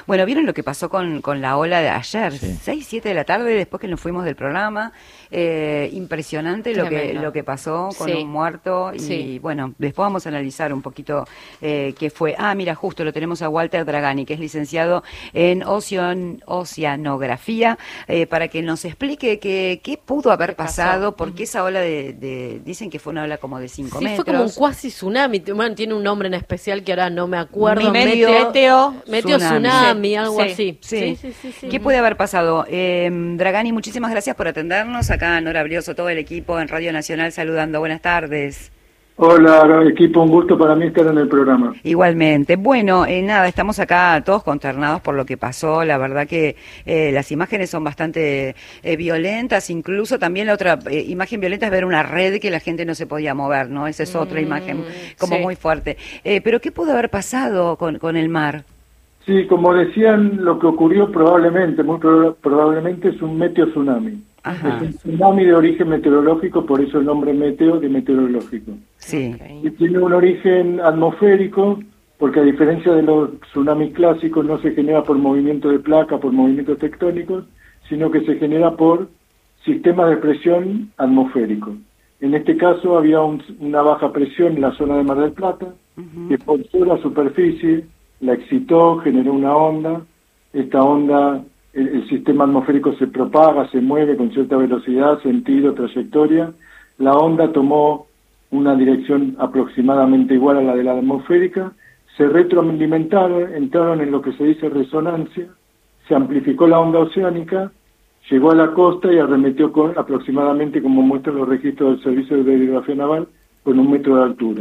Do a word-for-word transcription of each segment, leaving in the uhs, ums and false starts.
Bueno, ¿vieron lo que pasó con, con la ola de ayer? Sí. seis, siete de la tarde, después que nos fuimos del programa. Eh, impresionante lo que, Tremendo. lo que pasó con Sí. un muerto. Y Sí. bueno, después vamos a analizar un poquito eh, qué fue. Ah, mira, justo lo tenemos a Walter Dragani, que es licenciado en ocean, oceanografía, eh, para que nos explique qué, qué pudo haber ¿Qué pasó? pasado, porque Ujú. esa ola de, de... Dicen que fue una ola como de cinco Sí, metros. fue como un cuasi tsunami. Bueno, tiene un nombre en especial que ahora no me acuerdo. Medio Meteo, meteo tsunami. tsunami, Sí, algo sí, así. sí. sí, sí, sí. ¿Qué puede haber pasado? Eh, Dragani, muchísimas gracias por atendernos. Acá Nora Brioso, todo el equipo en Radio Nacional saludando. Buenas tardes. Hola, equipo, un gusto para mí estar en el programa. Igualmente. Bueno, eh, nada, estamos acá todos consternados por lo que pasó. La verdad que eh, las imágenes son bastante eh, violentas. Incluso también la otra eh, imagen violenta es ver una red que la gente no se podía mover, ¿no? Esa es otra Mm, imagen como sí. muy fuerte. Eh, pero ¿qué pudo haber pasado con, con el mar? Sí, como decían, lo que ocurrió probablemente, muy proba- probablemente es un meteo tsunami. Ajá. Es un tsunami de origen meteorológico, por eso el nombre meteo de meteorológico. Sí. Y tiene un origen atmosférico, porque a diferencia de los tsunamis clásicos no se genera por movimiento de placa, por movimientos tectónicos, sino que se genera por sistemas de presión atmosférico. En este caso había un- una baja presión en la zona de Mar del Plata, Ujú. que forzó la superficie, la excitó, generó una onda. Esta onda, el, el sistema atmosférico se propaga, se mueve con cierta velocidad, sentido, trayectoria. La onda tomó una dirección aproximadamente igual a la de la atmosférica, se retroalimentaron, entraron en lo que se dice resonancia, se amplificó la onda oceánica, llegó a la costa y arremetió con aproximadamente, como muestran los registros del Servicio de Hidrografía Naval, con un metro de altura.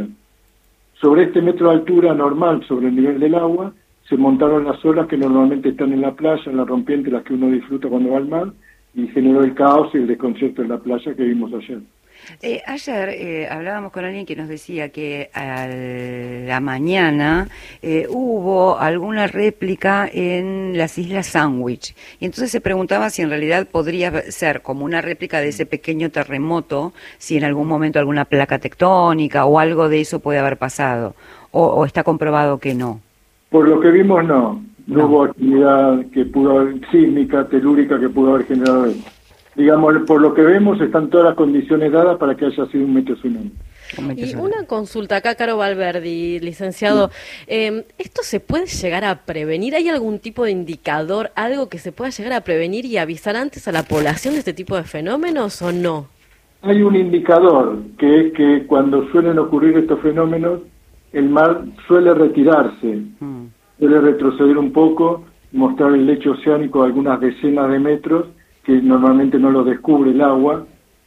Sobre este metro de altura normal, sobre el nivel del agua, se montaron las olas que normalmente están en la playa, en la rompiente, las que uno disfruta cuando va al mar, y generó el caos y el desconcierto en la playa que vimos ayer. Eh, ayer eh, hablábamos con alguien que nos decía que a la mañana eh, hubo alguna réplica en las Islas Sandwich, y entonces se preguntaba si en realidad podría ser como una réplica de ese pequeño terremoto, si en algún momento alguna placa tectónica o algo de eso puede haber pasado, o, o está comprobado que no. Por lo que vimos, no. No, No. hubo actividad que pudo haber, sísmica, telúrica, que pudo haber generado eso. Digamos, por lo que vemos, están todas las condiciones dadas para que haya sido un meteo tsunami. Y una consulta acá, Caro Valverdi, licenciado. Eh, ¿Esto se puede llegar a prevenir? ¿Hay algún tipo de indicador, algo que se pueda llegar a prevenir y avisar antes a la población de este tipo de fenómenos o no? Hay un indicador, que es que cuando suelen ocurrir estos fenómenos, el mar suele retirarse, Mm. suele retroceder un poco, mostrar el lecho oceánico a algunas decenas de metros, que normalmente no lo descubre el agua,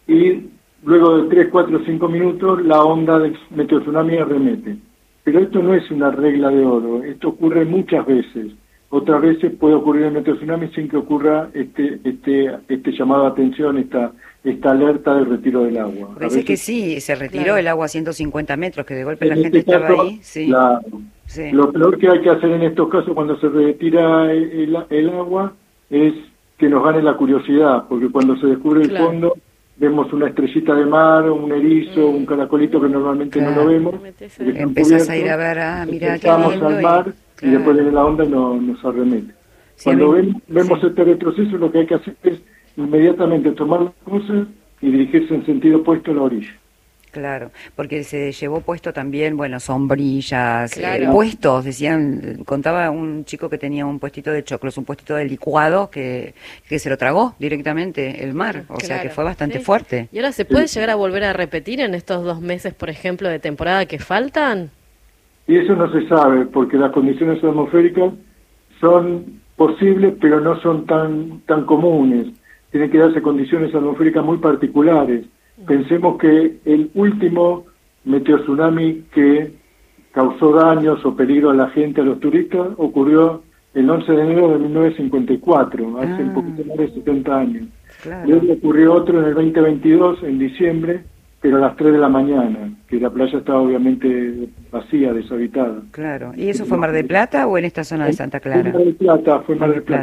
y luego de tres, cuatro, cinco minutos la onda de meteo tsunami arremete. Pero esto no es una regla de oro, esto ocurre muchas veces. Otras veces puede ocurrir el meteo tsunami sin que ocurra este este este llamado a atención, esta esta alerta de retiro del agua. A Parece que veces- sí, se retiró Claro. el agua a ciento cincuenta metros, que de golpe la en gente este estaba caso, ahí. Sí. claro. Sí. Lo peor que hay que hacer en estos casos cuando se retira el, el- el agua es que nos gane la curiosidad, porque cuando se descubre el Claro. fondo vemos una estrellita de mar, un erizo, un caracolito que normalmente no Claro. lo vemos. Metes porque están Empezás a ir cubiertos, a ver, ah, mirá qué empezamos lindo. al y- mar y, claro. después de la onda no, nos arremete. Sí, Cuando a mí- ven- vemos sí. este retroceso, lo que hay que hacer es inmediatamente tomar las cosas y dirigirse en sentido opuesto a la orilla. Claro, porque se llevó puesto también, bueno, sombrillas, Claro. eh, puestos, decían, contaba un chico que tenía un puestito de choclos, un puestito de licuado que, que se lo tragó directamente el mar, o sea Claro. que fue bastante Sí. fuerte. ¿Y ahora se puede llegar a volver a repetir en estos dos meses, por ejemplo, de temporada que faltan? Y eso no se sabe, porque las condiciones atmosféricas son posibles, pero no son tan, tan comunes. Tienen que darse condiciones atmosféricas muy particulares. Pensemos que el último meteo tsunami que causó daños o peligro a la gente, a los turistas, ocurrió el once de enero de mil novecientos cincuenta y cuatro, hace Ah. un poquito más de setenta años. Claro. Luego ocurrió otro en el veinte veintidós, en diciembre, pero a las tres de la mañana, que la playa estaba obviamente vacía, deshabitada. Claro. ¿Y eso fue Mar del Plata o en esta zona de Santa Clara? Fue Mar del Plata, fue Mar del Plata.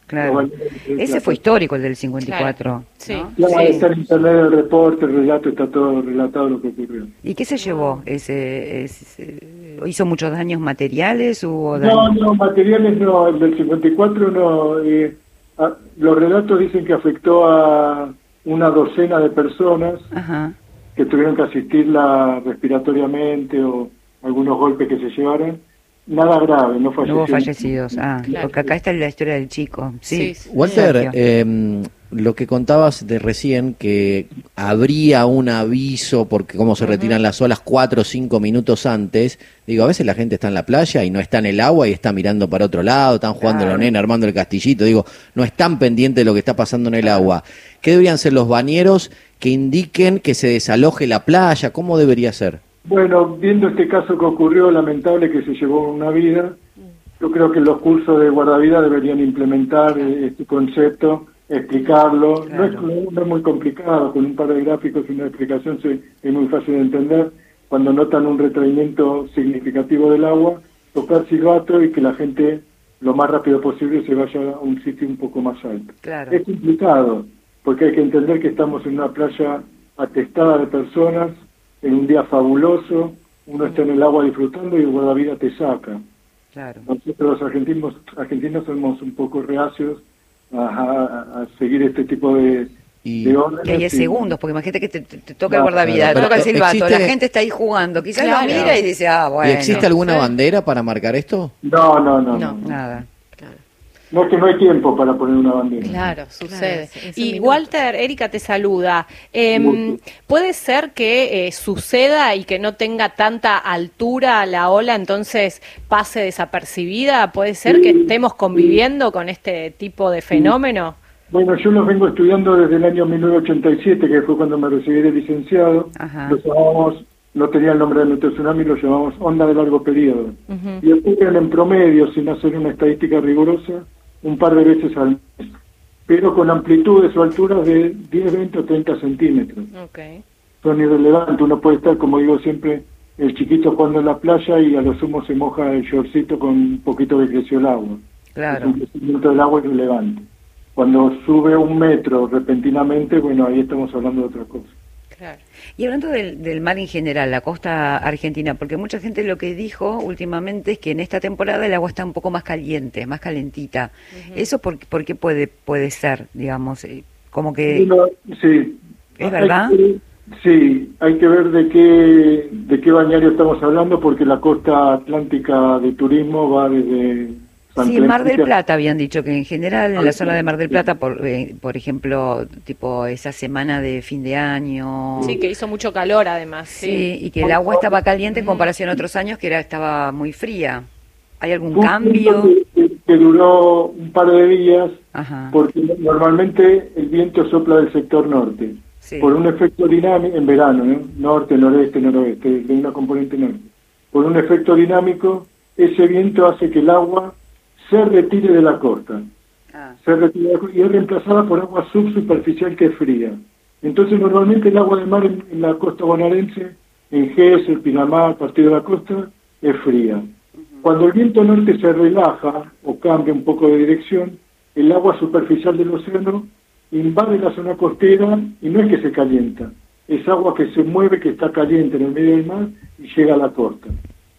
Claro. Los balnearios de Ese Plata. fue histórico, el del cincuenta y cuatro. Claro. Sí. ¿no? Claro, Sí. está en internet el reporte, el relato, está todo relatado lo que ocurrió. ¿Y qué se llevó? Ese, ese- ¿Hizo muchos daños materiales? ¿Hubo No, daños? no, materiales no, el del cincuenta y cuatro no. Eh, a- los relatos dicen que afectó a una docena de personas Ajá. que tuvieron que asistirla respiratoriamente o algunos golpes que se llevaron. Nada grave, no No fallecieron. hubo fallecidos. Ah, Claro. porque acá está la historia del chico. Sí. Sí, sí. Walter, Sergio. eh, lo que contabas de recién, que habría un aviso porque cómo se retiran las olas cuatro o cinco minutos antes, digo, a veces la gente está en la playa y no está en el agua y está mirando para otro lado, están jugando Claro. los nenes, armando el castillito, digo, no están pendientes de lo que está pasando en el agua. ¿Qué deberían ser los bañeros que indiquen que se desaloje la playa? ¿Cómo debería ser? Bueno, viendo este caso que ocurrió, lamentable que se llevó una vida, yo creo que los cursos de guardavida deberían implementar eh, este concepto, explicarlo. No, es, Claro. no es muy complicado, con un par de gráficos y una explicación se- es muy fácil de entender. Cuando notan un retraimiento significativo del agua, tocar silbato y que la gente lo más rápido posible se vaya a un sitio un poco más alto. Claro. Es complicado, porque hay que entender que estamos en una playa atestada de personas, en un día fabuloso, uno está en el agua disfrutando y el guardavidas te saca. Claro. Nosotros los argentinos, argentinos somos un poco reacios a, a- a seguir este tipo de, Y- de órdenes. Que haya y- segundos, porque imagínate que te, te- te toca el No, guardavidas, claro, toca el pero silbato, existe- la gente está ahí jugando, quizás Claro. lo mira y dice, ah, bueno. ¿Y existe alguna Sí. bandera para marcar esto? No, no, no, No. no. Nada. Claro. No es que no hay tiempo para poner una bandera. Claro, sucede. Claro, es un Y minuto. Walter, Erika te saluda. Em, Mucho. ¿Puede ser que eh, suceda y que no tenga tanta altura la ola, entonces pase desapercibida? ¿Puede ser que Sí, estemos conviviendo con este tipo de fenómeno? Bueno, yo los vengo estudiando desde el año mil novecientos ochenta y siete, que fue cuando me recibí de licenciado. Ajá. Lo llamábamos, no tenía el nombre de meteotsunami, lo llamamos onda de largo periodo. Ujú. Y ocurren en promedio, sin hacer una estadística rigurosa, un par de veces al mes, pero con amplitudes o alturas de diez, veinte o treinta centímetros. Ok. Son irrelevantes, uno puede estar, como digo siempre, el chiquito jugando en la playa y a lo sumo se moja el shortcito con un poquito que creció el agua. Es Claro. un crecimiento del agua irrelevante. Cuando sube un metro repentinamente, bueno, ahí estamos hablando de otra cosa. Claro. Y hablando del, del mar en general, la costa argentina, porque mucha gente lo que dijo últimamente es que en esta temporada el agua está un poco más caliente, más calentita. ¿Eso por, por qué puede, puede ser, digamos? eh, Como que... Bueno, sí. ¿Es Hay verdad? que- sí, hay que ver de qué, de qué bañario estamos hablando, porque la costa atlántica de turismo va desde San Sí, Mar del Clemente- Plata habían dicho que en general en la zona de Mar del Plata, por, eh, por ejemplo, tipo esa semana de fin de año... Sí, que hizo mucho calor además. Sí, Sí. y que el agua estaba caliente en comparación a otros años que era estaba muy fría. ¿Hay algún Fue un cambio? viento Que, que duró un par de días, Ajá. porque normalmente el viento sopla del sector norte. Sí. Por un efecto dinámico, en verano, ¿no? Norte, noreste, noroeste, de una componente norte. Por un efecto dinámico, ese viento hace que el agua se retire de la costa. Ah, Se retira de la costa y es reemplazada por agua subsuperficial que es fría. Entonces, normalmente el agua de mar en, en la costa bonaerense, en Gesell, Pinamar, Partido de la Costa, es fría. Cuando el viento norte se relaja o cambia un poco de dirección, el agua superficial del océano invade la zona costera y no es que se calienta, es agua que se mueve, que está caliente en el medio del mar y llega a la costa.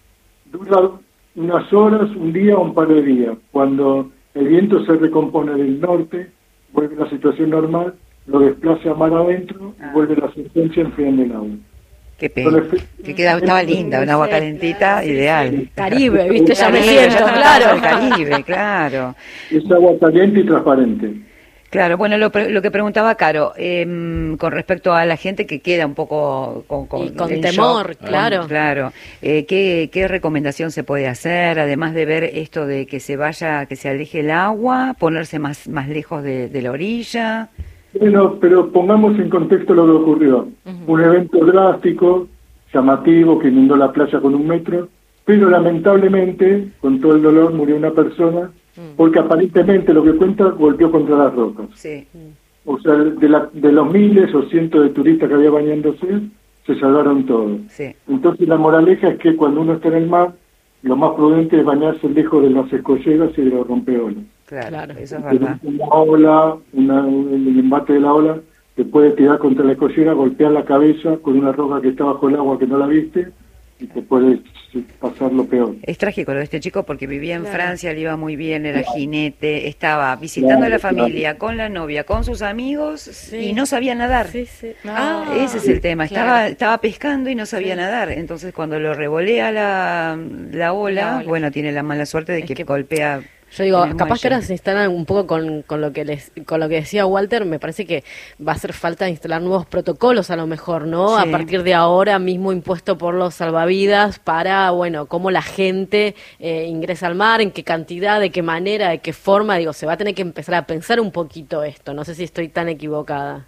Dura unas horas, un día o un par de días. Cuando el viento se recompone del norte, vuelve a la situación normal, lo desplaza a mar adentro y Ah. vuelve a la secuencia enfriando el agua. qué Son pena. efe- Que quedaba, estaba linda, un agua Sí, calentita, claro, sí, ideal. Caribe, ¿viste? Ya me Caribe, siento, ya estaba claro. el Caribe, claro. Es agua caliente y transparente. Claro, bueno, lo, pre- lo que preguntaba Caro, em, con respecto a la gente que queda un poco con, con, Y con en temor, shock, claro. con- claro. Eh, ¿qué, ¿Qué recomendación se puede hacer, además de ver esto de que se vaya, que se aleje el agua, ponerse más, más lejos de, de la orilla? Bueno, pero pongamos en contexto lo que ocurrió. Un evento drástico, llamativo, que inundó la playa con un metro, pero lamentablemente, con todo el dolor, murió una persona, porque aparentemente lo que cuenta golpeó contra las rocas. Sí. O sea, de, la- de los miles o cientos de turistas que había bañándose, se salvaron todos. Sí. Entonces la moraleja es que cuando uno está en el mar, lo más prudente es bañarse lejos de las escolleras y de los rompeolas. Claro, Claro. eso es verdad. Una ola, una, el embate de la ola, te puede tirar contra la escollera, golpear la cabeza con una roca que está bajo el agua que no la viste y te puede pasar lo peor. Es trágico lo de este chico porque vivía en Claro. Francia, le iba muy bien, era jinete, estaba visitando a la Claro, familia, con la novia, con sus amigos Sí. y no sabía nadar. Sí, sí. Ah, Ese es el tema, claro. estaba estaba pescando y no sabía Sí. nadar. Entonces cuando lo revolea la, la ola, La ola. bueno, tiene la mala suerte de Es que, que- golpea. Yo digo, en el capaz que muelle. ahora se instalan un poco con, con lo que les, con lo que decía Walter, me parece que va a hacer falta instalar nuevos protocolos a lo mejor, ¿no? Sí. A partir de ahora mismo impuesto por los salvavidas para, bueno, cómo la gente eh, ingresa al mar, en qué cantidad, de qué manera, de qué forma, digo, se va a tener que empezar a pensar un poquito esto, no sé si estoy tan equivocada.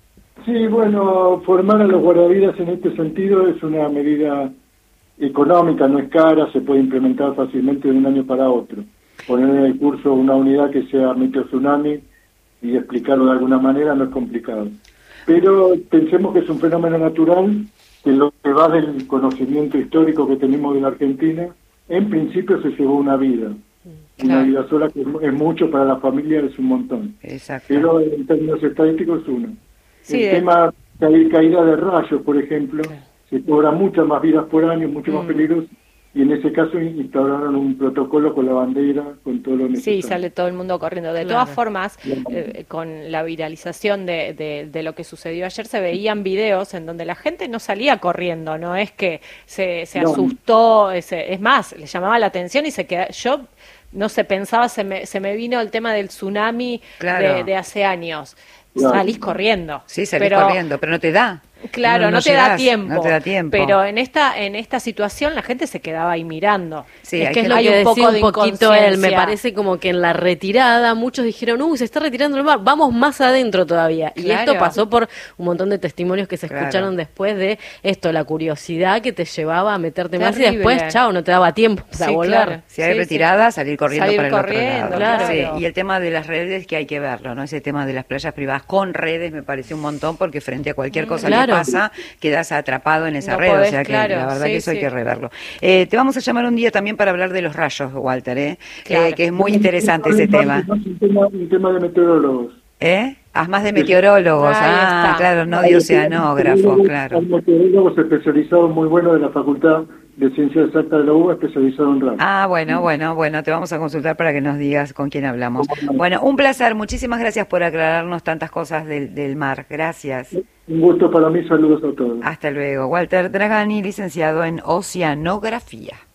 Sí, bueno, formar a los guardavidas en este sentido es una medida económica, no es cara, se puede implementar fácilmente de un año para otro. Poner en el curso una unidad que sea meteo tsunami y explicarlo de alguna manera no es complicado. Pero pensemos que es un fenómeno natural que lo que va del conocimiento histórico que tenemos de la Argentina, en principio se llevó una vida. Una Claro. vida sola que es es mucho para la familia, es un montón. Exacto. Pero en términos estadísticos es uno. Sí, el de- tema de caída de rayos, por ejemplo, se cobran muchas más vidas por año, mucho más Mm. peligroso, y en ese caso instauraron un protocolo con la bandera, con todo lo necesario. Sí, sale todo el mundo corriendo. De Claro. todas formas, Claro. eh, con la viralización de, de, de lo que sucedió ayer, se veían videos en donde la gente no salía corriendo, no es que se, se No. asustó, es, es más, le llamaba la atención y se quedó. Yo no sé, pensaba, se me, se me vino el tema del tsunami Claro. de, de hace años. Claro. Salís corriendo. Sí, salís pero- corriendo, pero no te da. Claro, no, te da llegás, tiempo. No te da tiempo. Pero en esta en esta situación la gente se quedaba ahí mirando. Sí, es hay que es que- lo hay que un decía poco un de poquito él, me inconsciencia. parece como que en la retirada muchos dijeron, uy, se está retirando el mar, vamos más adentro todavía. Y Claro. esto pasó por un montón de testimonios que se Claro. escucharon después de esto, la curiosidad que te llevaba a meterte más y Terrible. después, chao, no te daba tiempo para Sí, volver. claro. Si hay Sí, retirada, salir corriendo Salir para el corriendo, otro lado. claro. Sí, y el tema de las redes, que hay que verlo, ¿no? Ese tema de las playas privadas con redes me parece un montón, porque frente a cualquier cosa Claro. que pasa, quedas atrapado en esa No red. podés, o sea que claro, la verdad sí, que eso hay sí. que reverlo. Eh, te vamos a llamar un día también para hablar de los rayos, Walter, ¿eh? Claro. Eh, que es muy interesante ese tema. Un tema, un tema de meteorólogos. ¿Eh? Haz más de meteorólogos. Ahí Ah, está. claro, no de oceanógrafos, claro. Hay meteorólogos especializados muy buenos de la Facultad de Ciencias Exactas de la U B A, especializados en radio. Ah, bueno, bueno, bueno, te vamos a consultar para que nos digas con quién hablamos. Bueno, un placer, muchísimas gracias por aclararnos tantas cosas del, del mar. Gracias. Un gusto para mí, saludos a todos. Hasta luego. Walter Dragani, licenciado en Oceanografía.